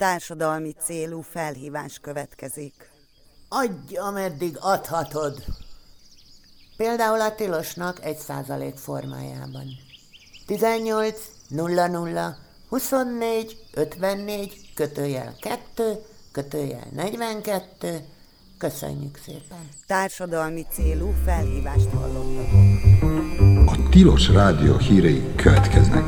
Társadalmi célú felhívás következik. Adj, ameddig adhatod. Például a tilosnak 1% formájában. 18 00 24 54 /2 /42. Köszönjük szépen. Társadalmi célú felhívást hallottatok. A Tilos Rádió hírei következnek.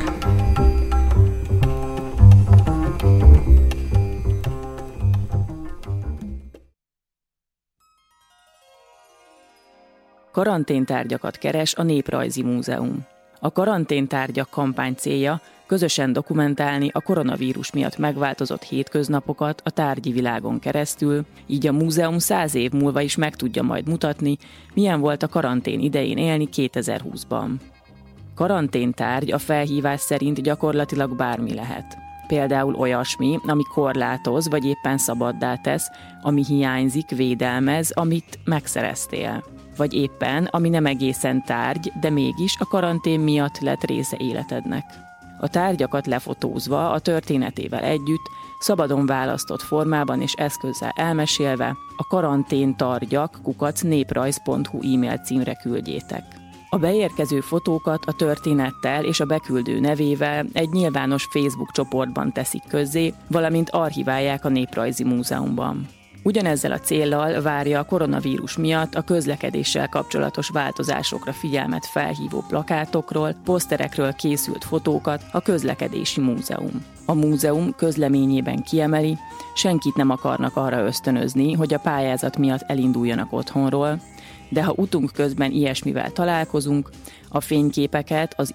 Karanténtárgyakat keres a Néprajzi Múzeum. A karanténtárgyak kampány célja közösen dokumentálni a koronavírus miatt megváltozott hétköznapokat a tárgyi világon keresztül, így a múzeum 100 év múlva is meg tudja majd mutatni, milyen volt a karantén idején élni 2020-ban. Karanténtárgy a felhívás szerint gyakorlatilag bármi lehet. Például olyasmi, ami korlátoz vagy éppen szabaddá tesz, ami hiányzik, védelmez, amit megszereztél. Vagy éppen, ami nem egészen tárgy, de mégis a karantén miatt lett része életednek. A tárgyakat lefotózva, a történetével együtt, szabadon választott formában és eszközzel elmesélve, a karanténtárgyak@néprajz.hu e-mail címre küldjétek. A beérkező fotókat a történettel és a beküldő nevével egy nyilvános Facebook csoportban teszik közzé, valamint archiválják a Néprajzi Múzeumban. Ugyanezzel a céllal várja a koronavírus miatt a közlekedéssel kapcsolatos változásokra figyelmet felhívó plakátokról, poszterekről készült fotókat a Közlekedési Múzeum. A múzeum közleményében kiemeli, senkit nem akarnak arra ösztönözni, hogy a pályázat miatt elinduljanak otthonról, de ha utunk közben ilyesmivel találkozunk, a fényképeket az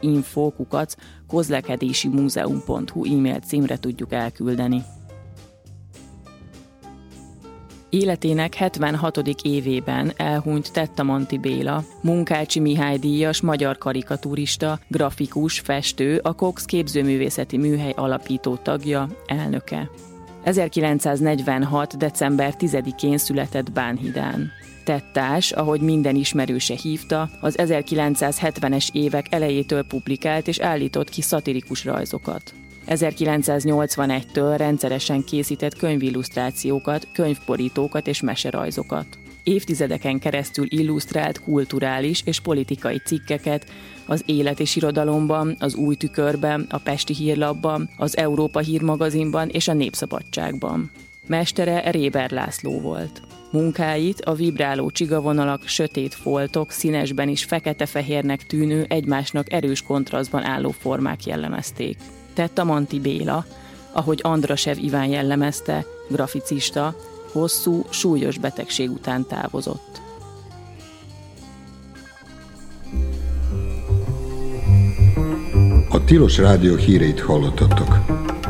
info@kozlekedésimúzeum.hu e-mail címre tudjuk elküldeni. Életének 76. évében elhunyt Tettamanti Béla, Munkácsi Mihály díjas magyar karikaturista, grafikus, festő, a Cox képzőművészeti műhely alapító tagja, elnöke. 1946. december 10-én született Bánhidán. Tettás, ahogy minden ismerőse hívta, az 1970-es évek elejétől publikált és állított ki szatirikus rajzokat. 1981-től rendszeresen készített könyvillusztrációkat, könyvborítókat és meserajzokat. Évtizedeken keresztül illusztrált kulturális és politikai cikkeket az Élet és Irodalomban, az Új Tükörben, a Pesti Hírlapban, az Európa Hírmagazinban és a Népszabadságban. Mestere Réber László volt. Munkáit a vibráló csigavonalak, sötét foltok, színesben is fekete-fehérnek tűnő, egymásnak erős kontrasztban álló formák jellemezték. Tettamanti Béla, ahogy Andrasev Iván jellemezte, graficista, hosszú, súlyos betegség után távozott. A Tilos Rádió híreit hallottatok.